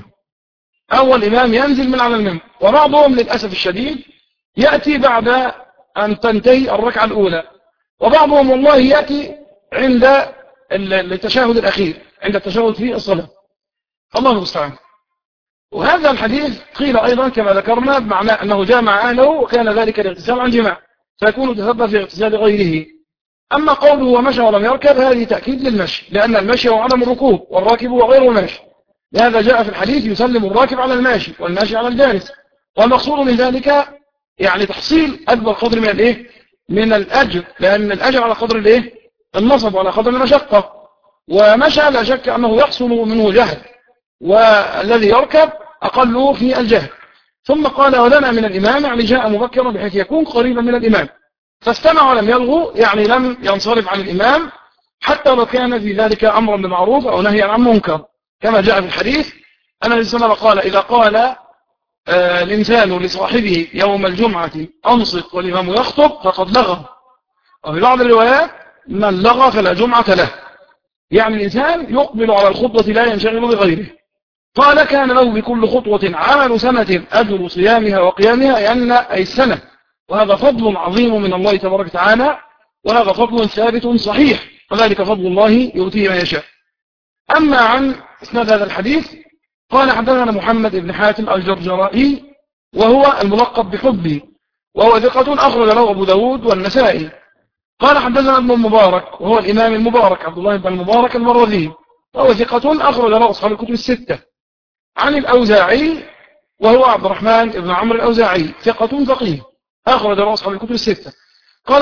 أو الإمام ينزل من على المنبر، وبعضهم للأسف الشديد يأتي بعد أن تنتهي الركعة الأولى، وبعضهم والله يأتي عند التشهد الأخير، عند التشهد في الصلاة. الله المستعان. وهذا الحديث قيل أيضا كما ذكرنا بمعنى أنه جامع أهله وكان ذلك الاغتسال عن جماع، فيكون تسبب في اغتسال غيره. أما قوله ومشى ولم يركب هذه تأكيد للمشي، لأن المشي هو عدم الركوب والراكب هو غير الماشي، لهذا جاء في الحديث يسلم الراكب على الماشي والماشي على الجالس. والمقصود من ذلك يعني تحصيل أكبر قدر من الإيه؟ من الأجر، لأن الأجر على قدر الإيه؟ النصب وعلى قدر المشقة. ومشى لا شك أنه يحصل منه جهل، والذي يركب أقله في الجهل. ثم قال ولنا من الإمام يعني جاء مبكرا بحيث يكون قريبا من الإمام، فاستمع ولم يلغو يعني لم ينصرف عن الإمام حتى لو كان في ذلك أمر بمعروف أو نهي عن منكر، كما جاء في الحديث أن النبي صلى الله عليه وسلم قال إذا قال الإنسان لصاحبه يوم الجمعة أنصت والإمام يخطب فقد لغى. وفي بعض الروايات من لغى فلا جمعة له، يعني الإنسان يقبل على الخطبة لا ينشغل بغيره. قال كان له بكل خطوة عمل سنة أجر صيامها وقيامها، يعني أي السنة. وهذا فضل عظيم من الله تبارك وتعالى، وهذا فضل ثابت صحيح، وذلك فضل الله يؤتيه من يشاء. أما عن إسناد هذا الحديث قال حدثنا محمد بن حاتم الجرجرائي وهو الملقب بحبي، وهو ثقة أخرج له أبو داود والنسائي. قال حدثنا ابن المبارك وهو الإمام المبارك عبد الله بن المبارك المروزي، وهو ثقة أخرج له أصحاب الكتب الستة. عن الأوزاعي وهو عبد الرحمن بن عمرو الأوزاعي ثقة فقيه أخرج له أصحاب الكتب الستة. قال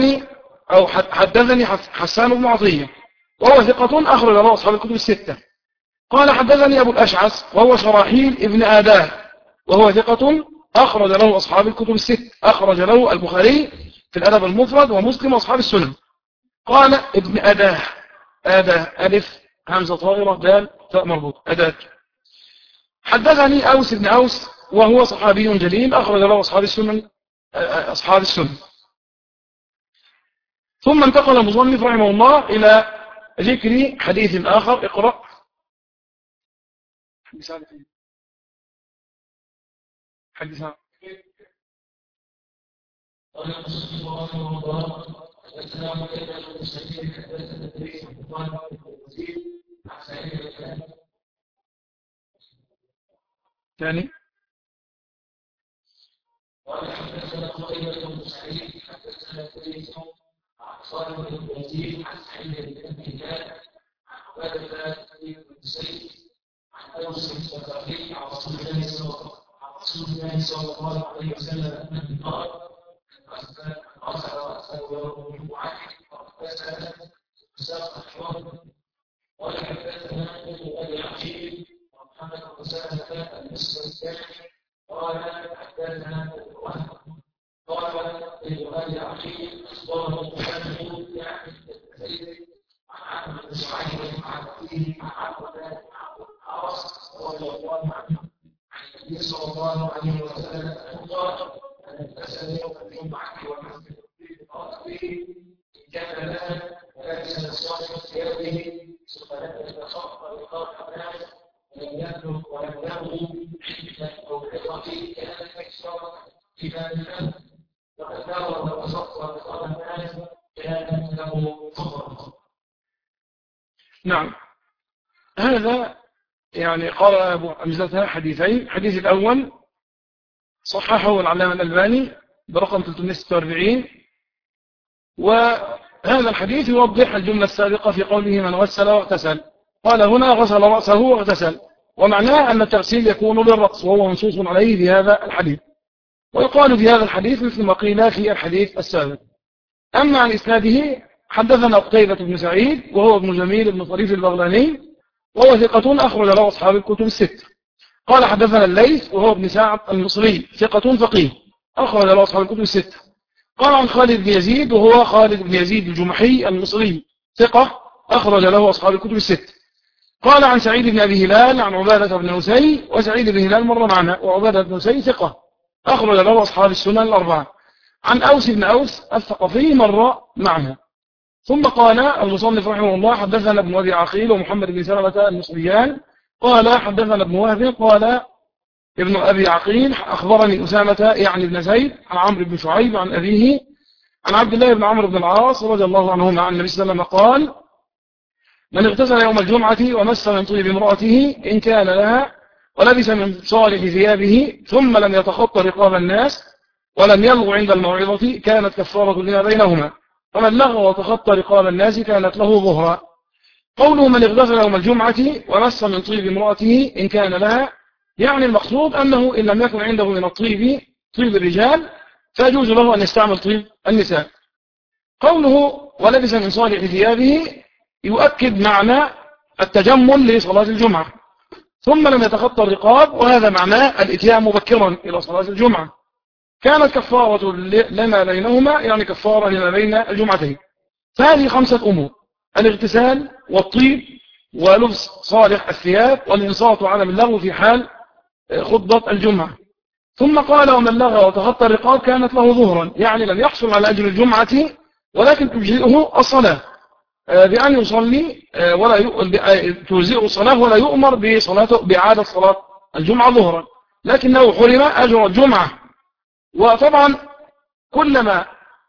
حدثني حسان بن عطية وهو ثقة أخرج له أصحاب الكتب الستة. قال حدثني أبو الأشعث وهو شراحيل ابن آداه وهو ثقة أخرج له أصحاب الكتب الستة، أخرج له البخاري في الأدب المفرد ومسلم وأصحاب السنن. قال ابن أداه، آداه ألف همزة طائرة دال تاء مربوط أداه. حدثني أوس بن أوس وهو صحابي جليل أخرج له أصحاب السنن. ثم انتقل المصنف رحمه الله إلى ذكر حديث آخر. اقرأ. حدثنا قال المصنف رحمه الله السلام عليكم المسلمين حدثنا النبي صلى الله عليه وسلم عن سعيد بن ثاني. قال حدثنا قتيبة بن سعيد حدثنا النبي عن صالح بن يزيد عن سعيد بن ابي هلال عن عبادة بن سعيد عن اوس بن ثقفي عن رسول الله صلى الله عليه وسلم انه قال غسل راسه ويوم عنه وغسل ساق الحوض. قال حدثنا ابي عقيل ومحمد بن سلمة المسلم الثاني قال حدثنا قال ابي عقيل اخبرنا البخاري يعني الزيد عن عمرو بن شعيب عن ابيه عن عبد الله بن عاص رضي الله عنه عن النبي صلى الله عليه وسلم انه قال ان الاسد يوم الجمعه والمسجد في قلبه ان كان لها وليس الصالح في يده ثم لم يتخطى لقاء الناس ولم يبلغ ولم يبلغ حكمه او عظه كان اكثر ايمانا وقد نظر وتصفى لقاء الناس كان له صبر. نعم، هذا يعني قال أبو أمزتها حديثين. الحديث الأول صححه العلامة الألباني برقم 346. وهذا الحديث يوضح الجملة السابقة في قوله من غسل واغتسل، قال هنا غسل رأسه واغتسل، ومعناه أن التغسيل يكون للرأس، وهو منصوص عليه في هذا الحديث. ويقال في هذا الحديث مثل ما قيل في الحديث السابق. أما عن إسناده حدثنا قتيبة بن سعيد وهو ابن جميل بن طريف البغلاني، وهو ثقة أخرج له أصحاب الكتب الست. قال حدثنا الليث وهو ابن سعد المصري ثقة فقيه أخرج له أصحاب الكتب الست. قال عن خالد بن يزيد وهو خالد بن يزيد الجمحي المصري ثقة أخرج له أصحاب الكتب الست. قال عن سعيد بن أبي هلال عن عبادة بن نسي، وسعيد بن هلال مر معنا، وعبادة بن نسي ثقة أخرج له أصحاب السنن الأربعة. عن أوس بن أوس الثقفي مر معنا. ثم قال المصنف رحمه الله حدثنا ابن أبي عقيل ومحمد بن سلمة المصريان قال حدثنا ابن وهب قال ابن أبي عقيل أخبرني أسامة يعني بن زيد عن عمرو بن شعيب عن أبيه عن عبد الله بن عمرو بن العاص رضي الله عنهما عن النبي صلى الله عليه وسلم قال من اغتسل يوم الجمعة ومس من طيب امرأته إن كان لها ولبس من صالح ثيابه ثم لم يتخطى رقاب الناس ولم يلغ عند الموعظة كانت كفارة لما بينهما، فمن لغى وتخطى رقاب الناس كانت له ظهرا. قوله من اغتسل يوم الجمعة ومس من طيب امرأته إن كان لها، يعني المقصود أنه إن لم يكن عنده من الطيب طيب الرجال فيجوز له أن يستعمل طيب النساء. قوله ولبس من صالح ثيابه يؤكد معنى التجمل لصلاة الجمعة، ثم لم يتخطى الرقاب، وهذا معناه الاتيان مبكرا إلى صلاة الجمعة. كانت كفارة لما بينهما، يعني كفارة لما بين الجمعتين. فهذه 5 أمور: الاغتسال والطيب ولبس صالح الثياب والإنصات وعدم اللغو في حال خطبة الجمعة. ثم قال ومن لغى وتخطى الرقاب كانت له ظهرا، يعني لم يحصل على أجر الجمعة ولكن تجزئه الصلاة بأن يصلي ولا تجزئه الصلاة ولا يؤمر بإعادة صلاة الجمعة ظهرا، لكنه حرم أجر الجمعة. وطبعا كلما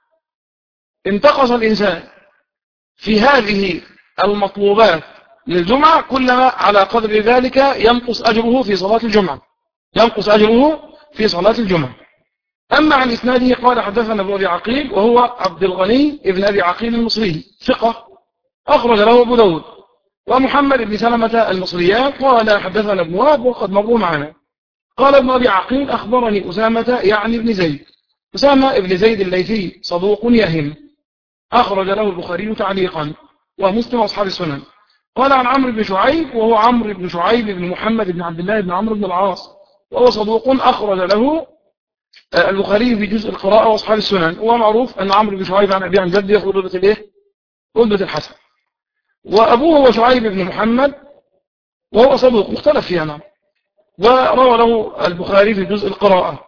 انتقص الإنسان في هذه المطلوبات للجمعة كلما على قدر ذلك ينقص أجره في صلاة الجمعة، ينقص أجره في صلاة الجمعة. أما عن إسناده قال حدثنا ابن أبي عقيل وهو عبد الغني ابن أبي عقيل المصري ثقة أخرج له أبو داود، ومحمد بن سلمة المصريان قال حدثنا ابن وهب وقد مروا معنا. قال ابن أبي عقيل أخبرني أسامة يعني ابن زيد، أسامة ابن زيد الليثي صدوق يهم أخرج له البخاري تعليقا ومسلم أصحاب السنن. قال عن عمرو بن شعيب وهو عمرو بن شعيب بن محمد بن عبد الله بن عمرو بن العاص، وهو صدوق أخرج له البخاري في جزء القراءة وأصحاب السنن. ومعروف أن عمرو بن شعيب عن أبي عن جده يأخذ رتبة الإيه؟ رتبة الحسن. وأبوه هو شعيب بن محمد وهو صدوق مختلف فيها نعم. وروى له البخاري في جزء القراءة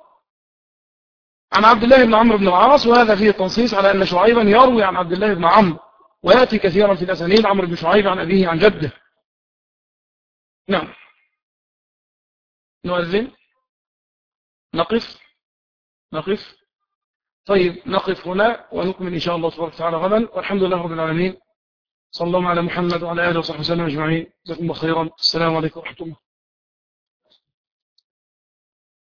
عن عبد الله بن عمرو بن العاص، وهذا فيه التنصيص على أن شعيبا يروي عن عبد الله بن عمرو، ويأتي كثيرا في الأسانيد عمرو بن شعيب عن أبيه عن جده. نعم. نؤذن نقف طيب نقف هنا ونكمل إن شاء الله تبارك وتعالى غدا، والحمد لله رب العالمين. صلى الله على محمد وعلى آله وصحبه وسلم أجمعين. جزاكم الله خيرا. السلام عليكم ورحمة الله.